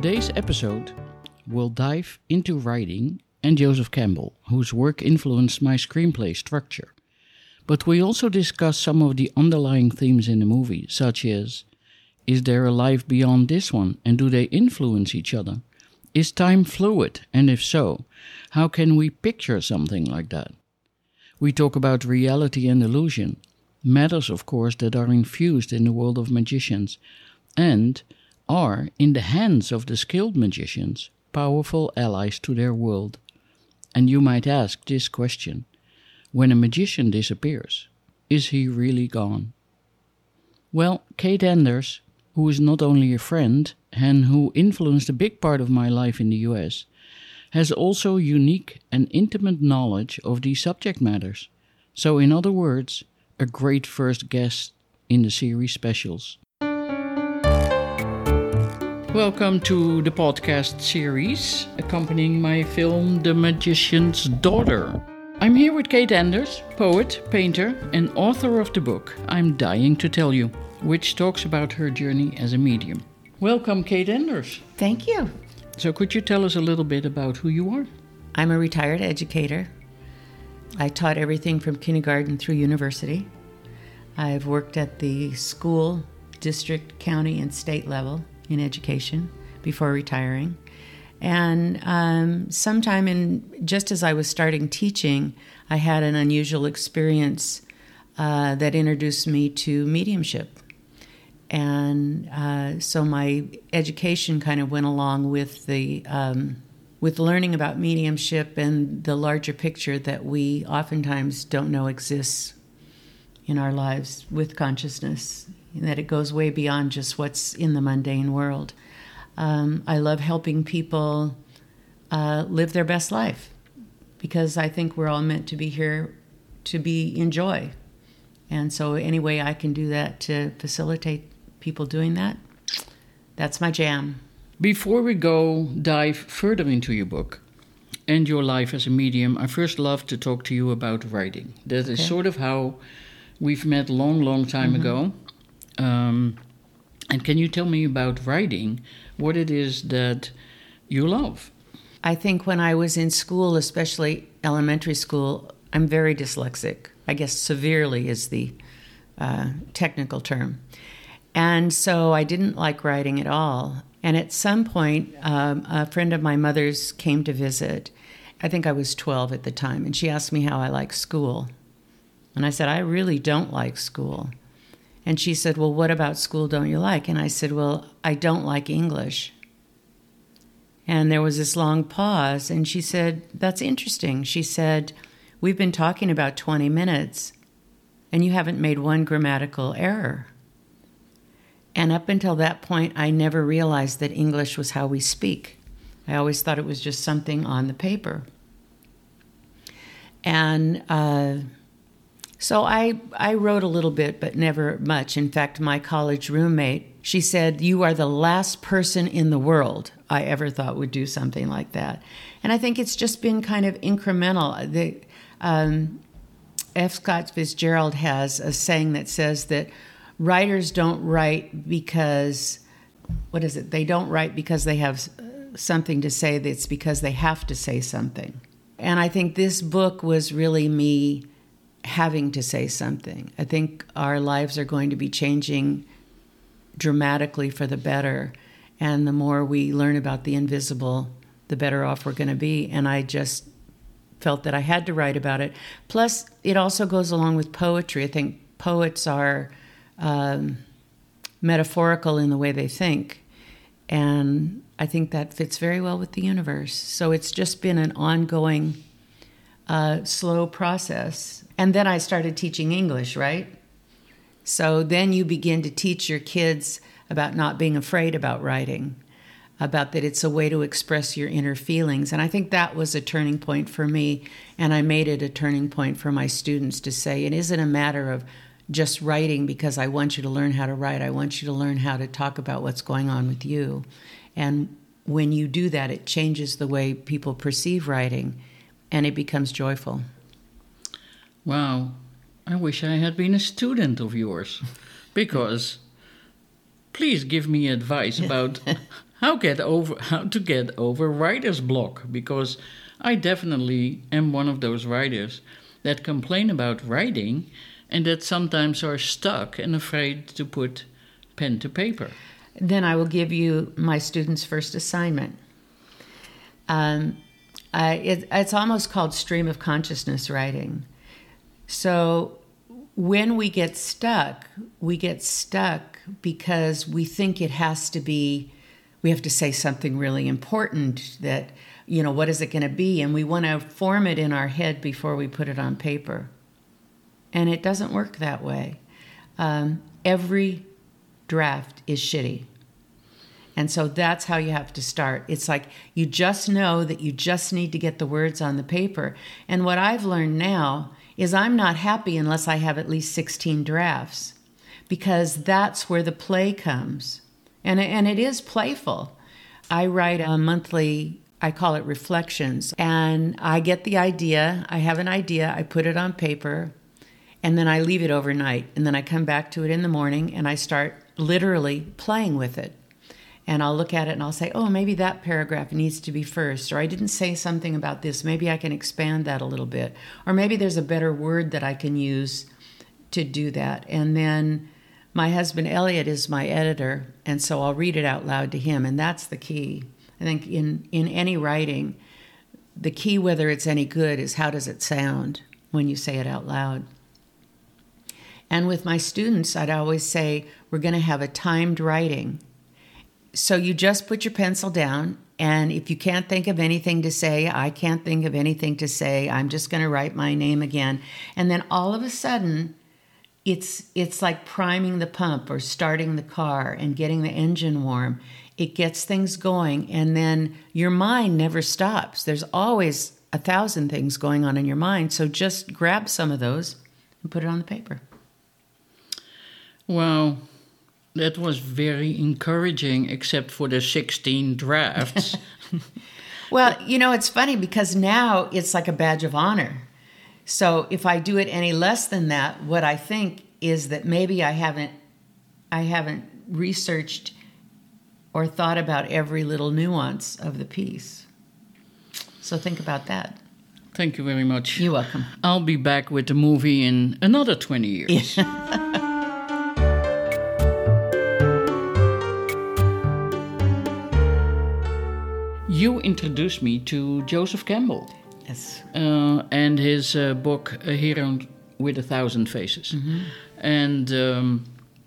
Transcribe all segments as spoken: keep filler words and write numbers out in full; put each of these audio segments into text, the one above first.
Today's episode will dive into writing and Joseph Campbell, whose work influenced my screenplay structure. But we also discuss some of the underlying themes in the movie, such as, is there a life beyond this one, and do they influence each other? Is time fluid, and if so, how can we picture something like that? We talk about reality and illusion, matters of course that are infused in the world of magicians, and are, in the hands of the skilled magicians, powerful allies to their world. And you might ask this question: when a magician disappears, is he really gone? Well, Kate Enders, who is not only a friend and who influenced a big part of my life in the U S, has also unique and intimate knowledge of these subject matters. So in other words, a great first guest in the series specials. Welcome to the podcast series accompanying my film The Magician's Daughter. I'm here with Kate Enders, poet, painter, and author of the book I'm Dying to Tell You, which talks about her journey as a medium. Welcome, Kate Enders. Thank you. So could you tell us a little bit about who you are? I'm a retired educator. I taught everything from kindergarten through university. I've worked at the school, district, county, and state level in education before retiring. And um, sometime in, just as I was starting teaching, I had an unusual experience uh, that introduced me to mediumship. And uh, so my education kind of went along with the um, with learning about mediumship and the larger picture that we oftentimes don't know exists in our lives with consciousness, and that it goes way beyond just what's in the mundane world. Um, I love helping people uh, live their best life, because I think we're all meant to be here to be in joy. And so any way I can do that to facilitate people doing that, that's my jam. Before we go dive further into your book and your life as a medium, I first love to talk to you about writing. That is okay. Sort of how we've met long, long time mm-hmm. ago. Um, and can you tell me about writing, what it is that you love? I think when I was in school, especially elementary school, I'm very dyslexic. I guess severely is the uh, technical term. And so I didn't like writing at all. And at some point, um, a friend of my mother's came to visit. I think I was twelve at the time, and she asked me how I liked school. And I said, I really don't like school. And she said, well, what about school don't you like? And I said, well, I don't like English. And there was this long pause, and she said, that's interesting. She said, we've been talking about twenty minutes, and you haven't made one grammatical error. And up until that point, I never realized that English was how we speak. I always thought it was just something on the paper. And uh, so I, I wrote a little bit, but never much. In fact, my college roommate, she said, you are the last person in the world I ever thought would do something like that. And I think it's just been kind of incremental. The, um, F. Scott Fitzgerald has a saying that says that writers don't write because, what is it? They don't write because they have something to say. It's because they have to say something. And I think this book was really me having to say something. I think our lives are going to be changing dramatically for the better. And the more we learn about the invisible, the better off we're going to be. And I just felt that I had to write about it. Plus, it also goes along with poetry. I think poets are Um, metaphorical in the way they think. And I think that fits very well with the universe. So it's just been an ongoing, uh, slow process. And then I started teaching English, right? So then you begin to teach your kids about not being afraid about writing, about that it's a way to express your inner feelings. And I think that was a turning point for me. And I made it a turning point for my students to say, it isn't a matter of just writing because I want you to learn how to write. I want you to learn how to talk about what's going on with you. And when you do that, it changes the way people perceive writing, and it becomes joyful. Wow. I wish I had been a student of yours, because please give me advice about how get over how to get over writer's block, because I definitely am one of those writers that complain about writing and that sometimes are stuck and afraid to put pen to paper. Then I will give you my students' first assignment. Um, I, it, it's almost called stream of consciousness writing. So when we get stuck, we get stuck because we think it has to be, we have to say something really important that, you know, what is it going to be? And we want to form it in our head before we put it on paper. And it doesn't work that way. Um, every draft is shitty. And so that's how you have to start. It's like you just know that you just need to get the words on the paper. And what I've learned now is I'm not happy unless I have at least sixteen drafts, because that's where the play comes. And, and it is playful. I write a monthly, I call it reflections, and I get the idea, I have an idea, I put it on paper, and then I leave it overnight. And then I come back to it in the morning and I start literally playing with it. And I'll look at it and I'll say, oh, maybe that paragraph needs to be first. Or I didn't say something about this. Maybe I can expand that a little bit. Or maybe there's a better word that I can use to do that. And then my husband, Elliot, is my editor. And so I'll read it out loud to him. And that's the key. I think in, in any writing, the key, whether it's any good, is how does it sound when you say it out loud. And with my students, I'd always say, we're going to have a timed writing. So you just put your pencil down, and if you can't think of anything to say, I can't think of anything to say, I'm just going to write my name again. And then all of a sudden, it's it's like priming the pump or starting the car and getting the engine warm. It gets things going, and then your mind never stops. There's always a thousand things going on in your mind, so just grab some of those and put it on the paper. Wow. That was very encouraging, except for the sixteen drafts. Well, you know, it's funny because now it's like a badge of honor. So if I do it any less than that, what I think is that maybe I haven't, I haven't researched or thought about every little nuance of the piece. So think about that. Thank you very much. You're welcome. I'll be back with the movie in another twenty years. You introduced me to Joseph Campbell. Yes. Uh, and his uh, book, A Hero with a Thousand Faces. Mm-hmm. And um,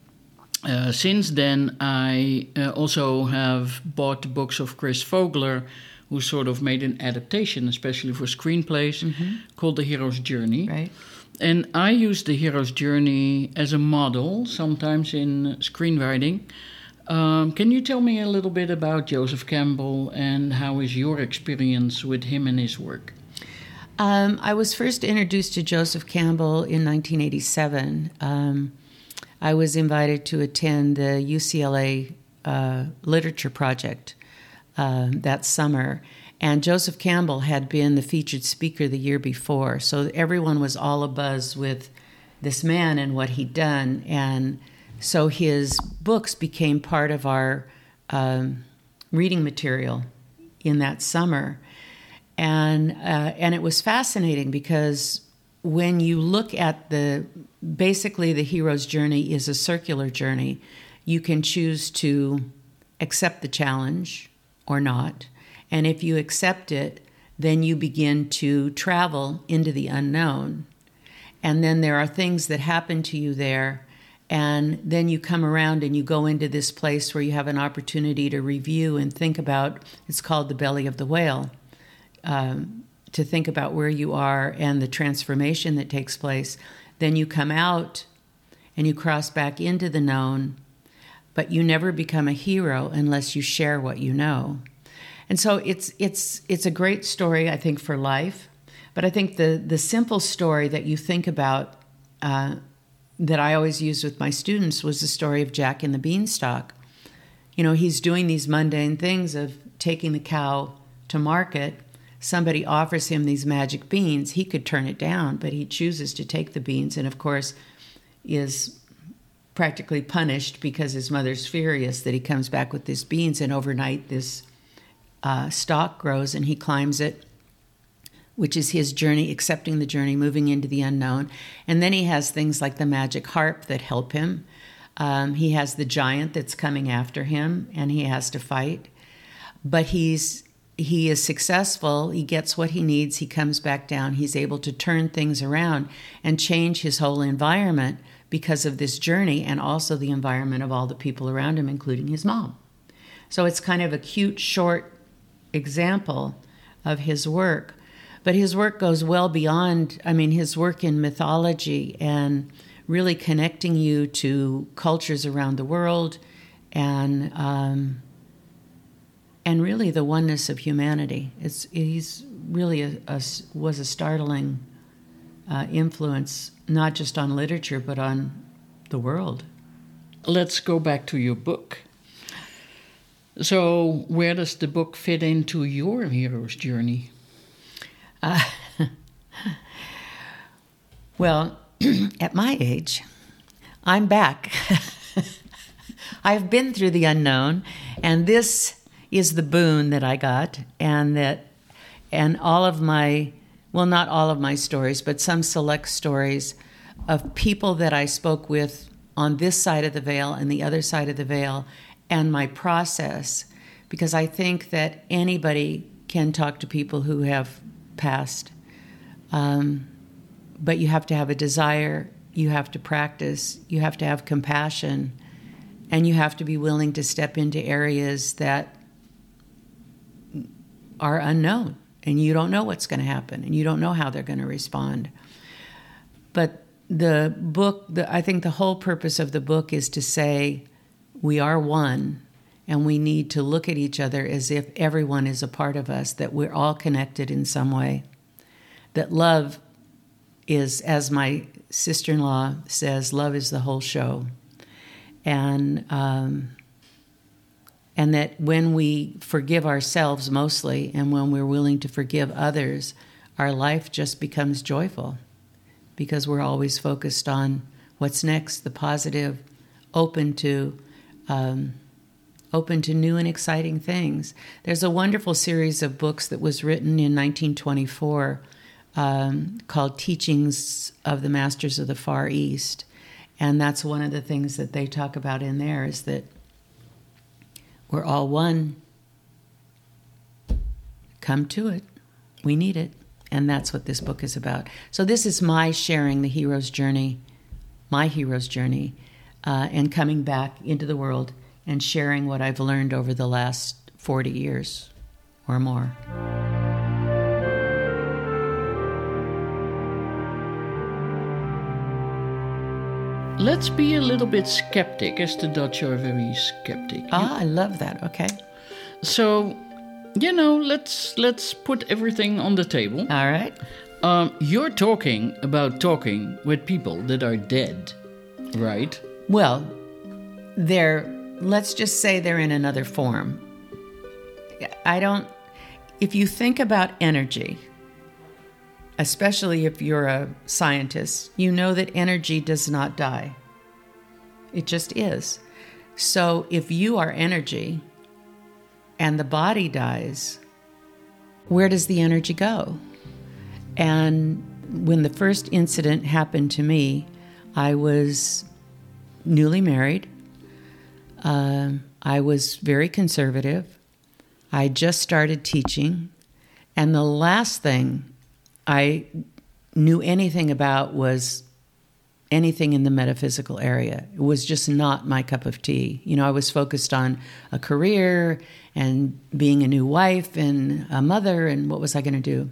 uh, since then, I uh, also have bought the books of Chris Vogler, who sort of made an adaptation, especially for screenplays, mm-hmm. called The Hero's Journey. Right. And I use The Hero's Journey as a model, sometimes in screenwriting. Um, can you tell me a little bit about Joseph Campbell and how is your experience with him and his work? Um, I was first introduced to Joseph Campbell in nineteen eighty-seven. Um, I was invited to attend the U C L A uh, Literature Project uh, that summer, and Joseph Campbell had been the featured speaker the year before, so everyone was all abuzz with this man and what he'd done, and so his books became part of our um, reading material in that summer. And uh, and it was fascinating because when you look at the, basically the hero's journey is a circular journey. You can choose to accept the challenge or not. And if you accept it, then you begin to travel into the unknown. And then there are things that happen to you there. And then you come around and you go into this place where you have an opportunity to review and think about, it's called the belly of the whale, um, to think about where you are and the transformation that takes place. Then you come out and you cross back into the known, but you never become a hero unless you share what you know. And so it's it's it's a great story, I think, for life. But I think the, the simple story that you think about uh, that I always used with my students was the story of Jack and the Beanstalk. You know, he's doing these mundane things of taking the cow to market. Somebody offers him these magic beans. He could turn it down, but he chooses to take the beans and, of course, is practically punished because his mother's furious that he comes back with these beans, and overnight this uh, stalk grows and he climbs it, which is his journey, accepting the journey, moving into the unknown. And then he has things like the magic harp that help him. Um, he has the giant that's coming after him, and he has to fight. But he's he is successful. He gets what he needs. He comes back down. He's able to turn things around and change his whole environment because of this journey, and also the environment of all the people around him, including his mom. So it's kind of a cute, short example of his work. But his work goes well beyond, I mean, his work in mythology and really connecting you to cultures around the world, and um, and really the oneness of humanity. It's he's really a, a, was a startling uh, influence, not just on literature, but on the world. Let's go back to your book. So where does the book fit into your hero's journey? Uh, well, at my age, I'm back. I've been through the unknown, and this is the boon that I got, and that, and all of my, well, not all of my stories, but some select stories of people that I spoke with on this side of the veil and the other side of the veil, and my process, because I think that anybody can talk to people who have passed, um, but you have to have a desire, you have to practice, you have to have compassion, and you have to be willing to step into areas that are unknown, and you don't know what's going to happen, and you don't know how they're going to respond. But the book, the, I think the whole purpose of the book is to say we are one, and we need to look at each other as if everyone is a part of us, that we're all connected in some way, that love is, as my sister-in-law says, love is the whole show. And um, and that when we forgive ourselves mostly, and when we're willing to forgive others, our life just becomes joyful, because we're always focused on what's next, the positive, open to um, open to new and exciting things. There's a wonderful series of books that was written in nineteen twenty-four um, called Teachings of the Masters of the Far East. And that's one of the things that they talk about in there, is that we're all one. Come to it. We need it. And that's what this book is about. So this is my sharing the hero's journey, my hero's journey, uh, and coming back into the world and sharing what I've learned over the last forty years or more. Let's be a little bit skeptic, as the Dutch are very skeptic. Ah, I love that. Okay. So, you know, let's let's put everything on the table. All right. Um, you're talking about talking with people that are dead, right? Well, they're, let's just say they're in another form. I don't, if you think about energy, especially if you're a scientist, you know that energy does not die. It just is. So if you are energy and the body dies, where does the energy go? And when the first incident happened to me, I was newly married. Uh, I was very conservative. I just started teaching. And the last thing I knew anything about was anything in the metaphysical area. It was just not my cup of tea. You know, I was focused on a career and being a new wife and a mother, and what was I going to do?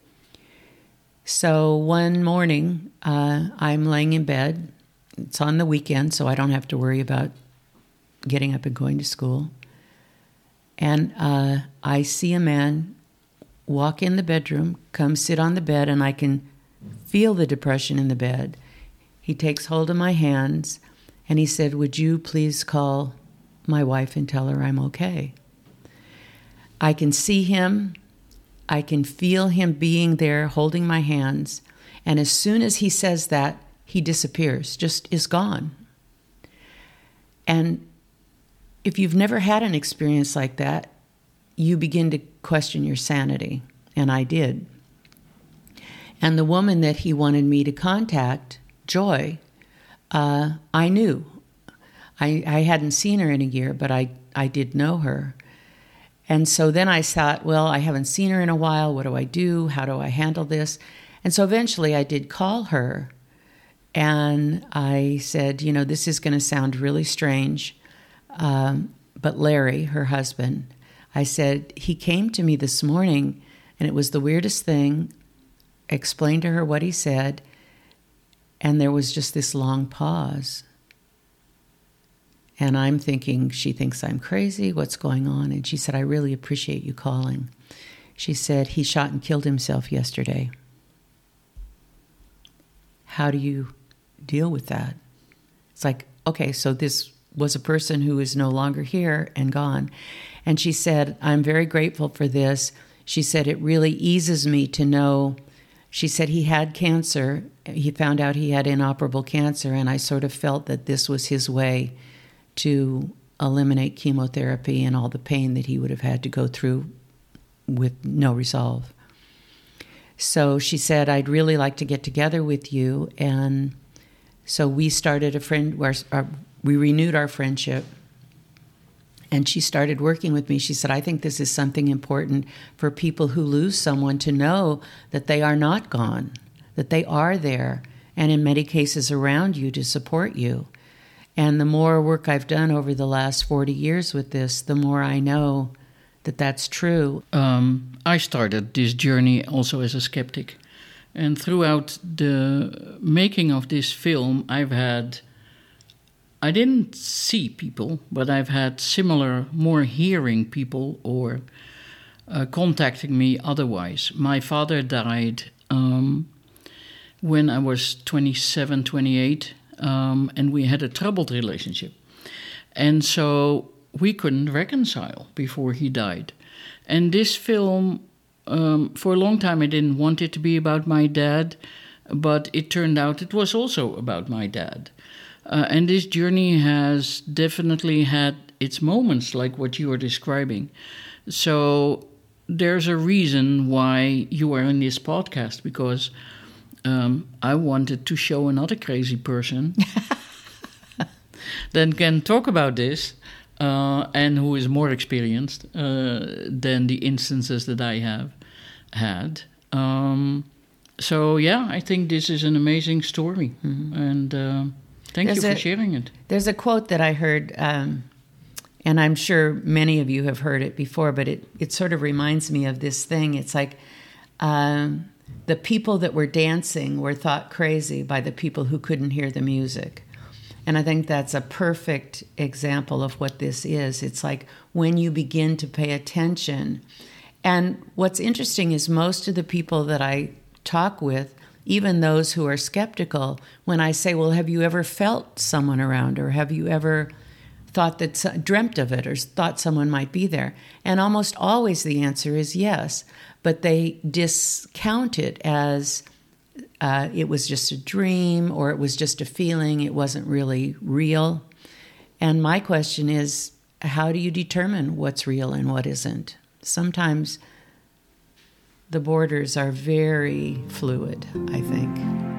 So one morning, uh, I'm laying in bed. It's on the weekend, so I don't have to worry about getting up and going to school. And uh, I see a man walk in the bedroom, come sit on the bed, and I can feel the depression in the bed. He takes hold of my hands, and he said, "Would you please call my wife and tell her I'm okay?" I can see him. I can feel him being there, holding my hands. And as soon as he says that, he disappears, just is gone. And if you've never had an experience like that, you begin to question your sanity. And I did. And the woman that he wanted me to contact, Joy, uh, I knew. I, I hadn't seen her in a year, but I, I did know her. And so then I thought, well, I haven't seen her in a while. What do I do? How do I handle this? And so eventually I did call her. And I said, you know, this is going to sound really strange. Um, but Larry, her husband, I said, he came to me this morning, and it was the weirdest thing. Explained to her what he said, and there was just this long pause. And I'm thinking, she thinks I'm crazy, what's going on? And she said, I really appreciate you calling. She said, he shot and killed himself yesterday. How do you deal with that? It's like, okay, so this was a person who is no longer here and gone. And she said, I'm very grateful for this. She said, it really eases me to know. She said he had cancer. He found out he had inoperable cancer, and I sort of felt that this was his way to eliminate chemotherapy and all the pain that he would have had to go through with no resolve. So she said, I'd really like to get together with you. And so we started a friend, where we renewed our friendship. And she started working with me. She said, I think this is something important for people who lose someone to know that they are not gone, that they are there, and in many cases around you to support you. And the more work I've done over the last forty years with this, the more I know that that's true. Um, I started this journey also as a skeptic. And throughout the making of this film, I've had... I didn't see people, but I've had similar, more hearing people or uh, contacting me otherwise. My father died um, when I was twenty-seven, twenty-eight, um, and we had a troubled relationship. And so we couldn't reconcile before he died. And this film, um, for a long time I didn't want it to be about my dad, but it turned out it was also about my dad. Uh, and this journey has definitely had its moments like what you are describing. So there's a reason why you are in this podcast, because um, I wanted to show another crazy person that can talk about this uh, and who is more experienced uh, than the instances that I have had. Um, so, yeah, I think this is an amazing story. Mm-hmm. And... Uh, Thank there's you for a, sharing it. There's a quote that I heard, um, and I'm sure many of you have heard it before, but it, it sort of reminds me of this thing. It's like um, the people that were dancing were thought crazy by the people who couldn't hear the music. And I think that's a perfect example of what this is. It's like when you begin to pay attention. And what's interesting is most of the people that I talk with, even those who are skeptical, when I say, well, have you ever felt someone around, or have you ever thought that, dreamt of it, or thought someone might be there? And almost always the answer is yes, but they discount it as uh, it was just a dream, or it was just a feeling, it wasn't really real. And my question is, how do you determine what's real and what isn't? Sometimes the borders are very fluid, I think.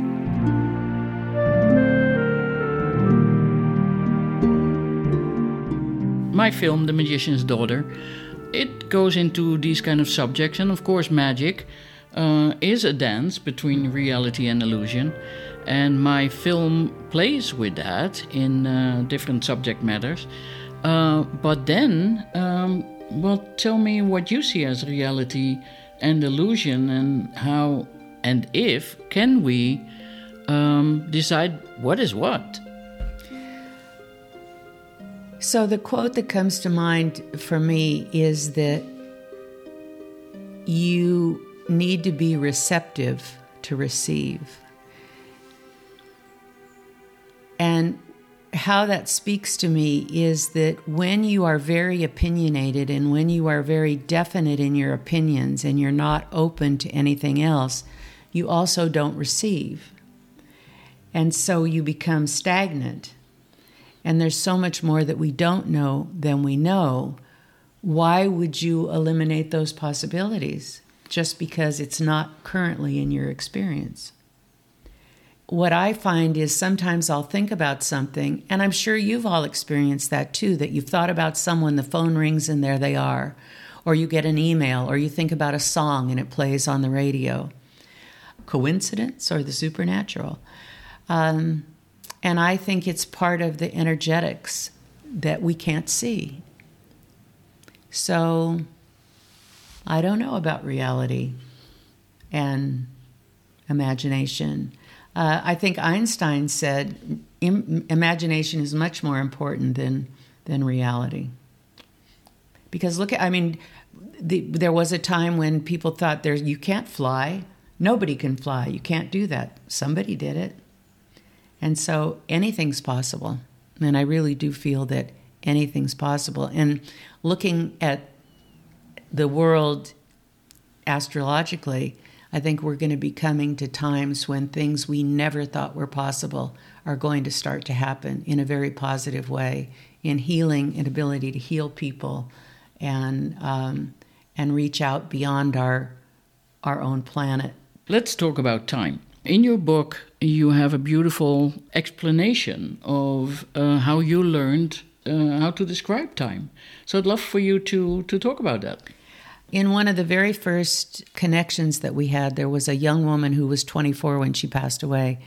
My film, The Magician's Daughter, it goes into these kind of subjects. And of course, magic uh, is a dance between reality and illusion. And my film plays with that in uh, different subject matters. Uh, but then, um, well, tell me what you see as reality and illusion, and how and if can we um, decide what is what? So the quote that comes to mind for me is that you need to be receptive to receive. And how that speaks to me is that when you are very opinionated and when you are very definite in your opinions and you're not open to anything else, you also don't receive. And so you become stagnant. And there's so much more that we don't know than we know. Why would you eliminate those possibilities just because it's not currently in your experience? What I find is sometimes I'll think about something, and I'm sure you've all experienced that too, that you've thought about someone, the phone rings and there they are. Or you get an email, or you think about a song and it plays on the radio. Coincidence or the supernatural? Um, and I think it's part of the energetics that we can't see. So I don't know about reality and imagination. Uh, I think Einstein said im- imagination is much more important than than reality. Because look at, I mean, the, there was a time when people thought there you can't fly. Nobody can fly. You can't do that. Somebody did it. And so anything's possible. And I really do feel that anything's possible. And looking at the world astrologically, I think we're going to be coming to times when things we never thought were possible are going to start to happen in a very positive way, in healing and ability to heal people and um, and reach out beyond our our own planet. Let's talk about time. In your book, you have a beautiful explanation of uh, how you learned uh, how to describe time. So I'd love for you to, to talk about that. In one of the very first connections that we had, there was a young woman who was twenty-four when she passed away,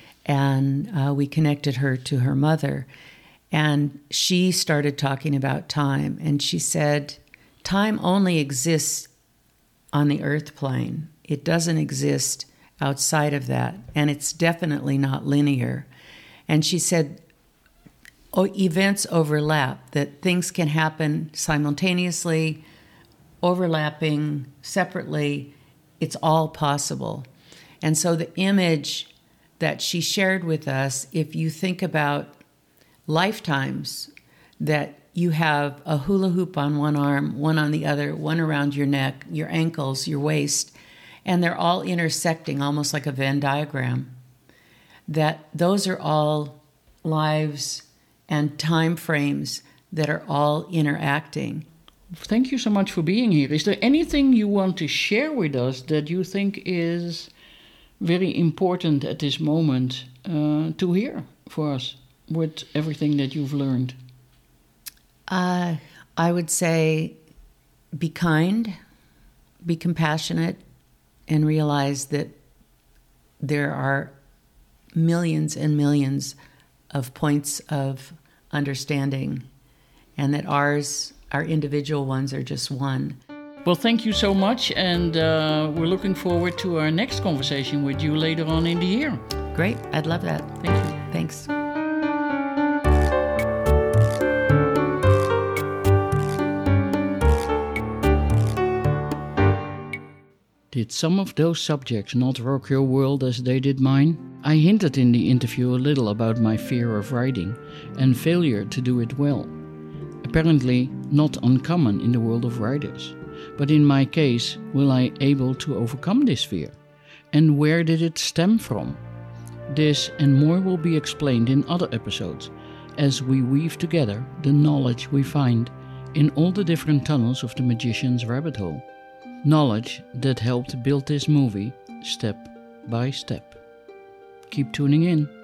and uh, we connected her to her mother. And she started talking about time, and she said, time only exists on the earth plane. It doesn't exist outside of that, and it's definitely not linear. And she said, oh, events overlap, that things can happen simultaneously, overlapping, separately. It's all possible. And so the image that she shared with us, if you think about lifetimes, that you have a hula hoop on one arm, one on the other, one around your neck, your ankles, your waist, and they're all intersecting almost like a Venn diagram, that those are all lives and time frames that are all interacting. Thank you so much for being here. Is there anything you want to share with us that you think is very important at this moment uh, to hear for us with everything that you've learned? Uh, I would say be kind, be compassionate, and realize that there are millions and millions of points of understanding, and that ours, our individual ones, are just one. Well, thank you so much, and uh, we're looking forward to our next conversation with you later on in the year. Great. I'd love that. Thank you. Thanks. Did some of those subjects not rock your world as they did mine? I hinted in the interview a little about my fear of writing and failure to do it well. Apparently not uncommon in the world of writers. But in my case, will I able to overcome this fear? And where did it stem from? This and more will be explained in other episodes as we weave together the knowledge we find in all the different tunnels of the magician's rabbit hole. Knowledge that helped build this movie step by step. Keep tuning in.